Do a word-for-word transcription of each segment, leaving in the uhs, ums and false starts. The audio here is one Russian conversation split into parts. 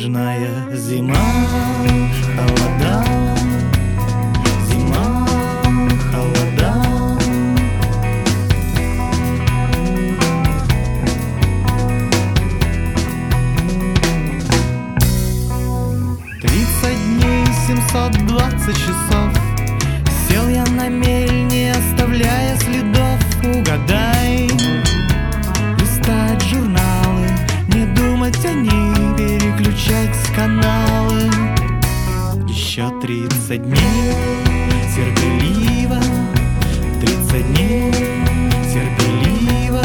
Затяжная зима, холода, зима, холода. Тридцать дней, семьсот двадцать часов. Сел я на мель, не оставляя следов. Угадай, листать журналы, не думать о них, переключать каналы. Еще тридцать дней терпеливо, тридцать дней терпеливо.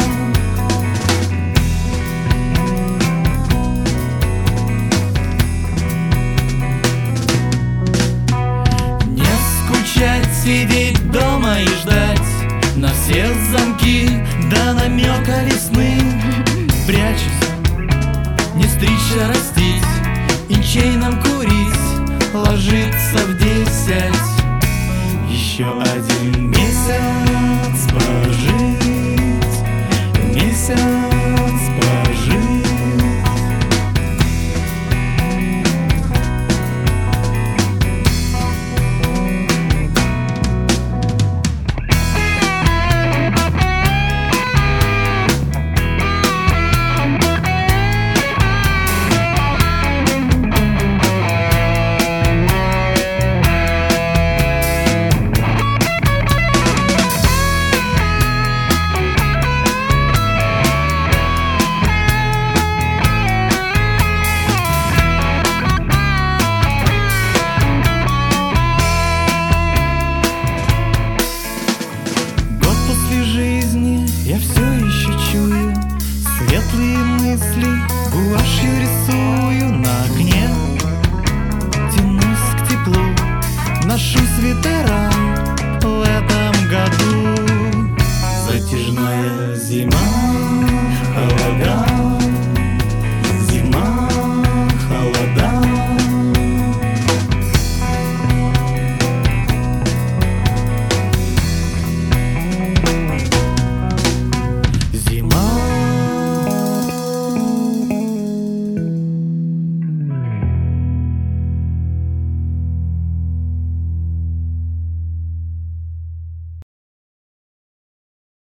Не скучать, сидеть дома и ждать на все замки до намека весны. Прячусь, не стричься, растить, инчей нам курить, ложиться в десять. Еще один месяц прожить, месяц прожить. Я все еще чую светлые мысли, гуашью рисую на окне. Тянусь к теплу, ношу свитера в этом году. Затяжная зима, холода.